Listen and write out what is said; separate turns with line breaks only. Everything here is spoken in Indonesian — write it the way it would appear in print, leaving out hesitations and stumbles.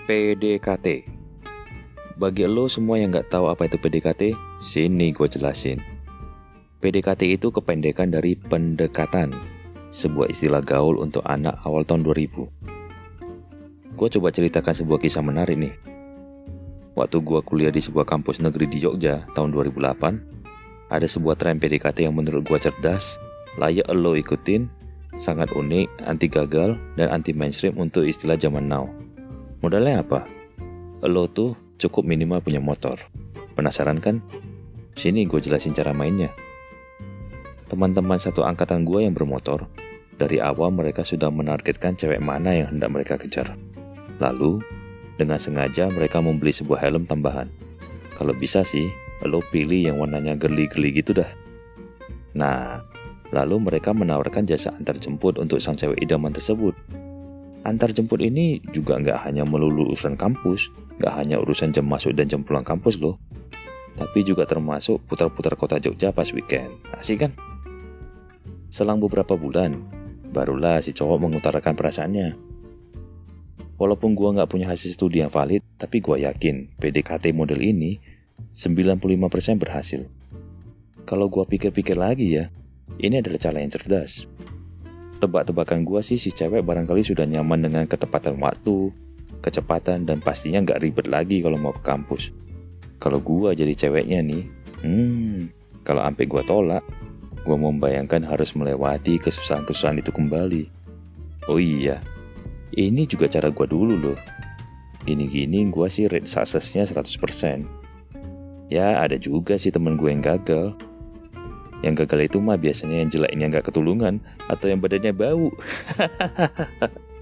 PDKT. Bagi lo semua yang gak tahu apa itu PDKT, sini gue jelasin. PDKT itu kependekan dari pendekatan, sebuah istilah gaul untuk anak awal tahun 2000. Gue coba ceritakan sebuah kisah menarik nih. Waktu gue kuliah di sebuah kampus negeri di Jogja tahun 2008, ada sebuah tren PDKT yang menurut gue cerdas, layak lo ikutin, sangat unik, anti gagal, dan anti mainstream untuk istilah zaman now. Modalnya apa? Lo tuh cukup minimal punya motor. Penasaran kan? Sini gue jelasin cara mainnya. Teman-teman satu angkatan gue yang bermotor, dari awal mereka sudah menargetkan cewek mana yang hendak mereka kejar. Lalu, dengan sengaja mereka membeli sebuah helm tambahan. Kalau bisa sih, lo pilih yang warnanya girly-girly gitu dah. Nah, lalu mereka menawarkan jasa antar jemput untuk sang cewek idaman tersebut. Antar jemput ini juga nggak hanya melulu urusan kampus, nggak hanya urusan jam masuk dan jam pulang kampus loh, tapi juga termasuk putar-putar kota Jogja pas weekend. Asik kan? Selang beberapa bulan, barulah si cowok mengutarakan perasaannya. Walaupun gua nggak punya hasil studi yang valid, tapi gua yakin PDKT model ini 95% berhasil. Kalau gua pikir-pikir lagi ya, ini adalah cara yang cerdas. Tebak-tebakan gua sih si cewek barangkali sudah nyaman dengan ketepatan waktu, kecepatan, dan pastinya nggak ribet lagi kalau mau ke kampus. Kalau gua jadi ceweknya nih, kalau ampe gua tolak, gua membayangkan harus melewati kesusahan-kesusahan itu kembali. Oh iya, ini juga cara gua dulu loh. Gini-gini gua sih rate success-nya 100%. Ya ada juga sih temen gue yang gagal. Yang gagal itu mah biasanya yang jeleknya nggak ketulungan atau yang badannya bau.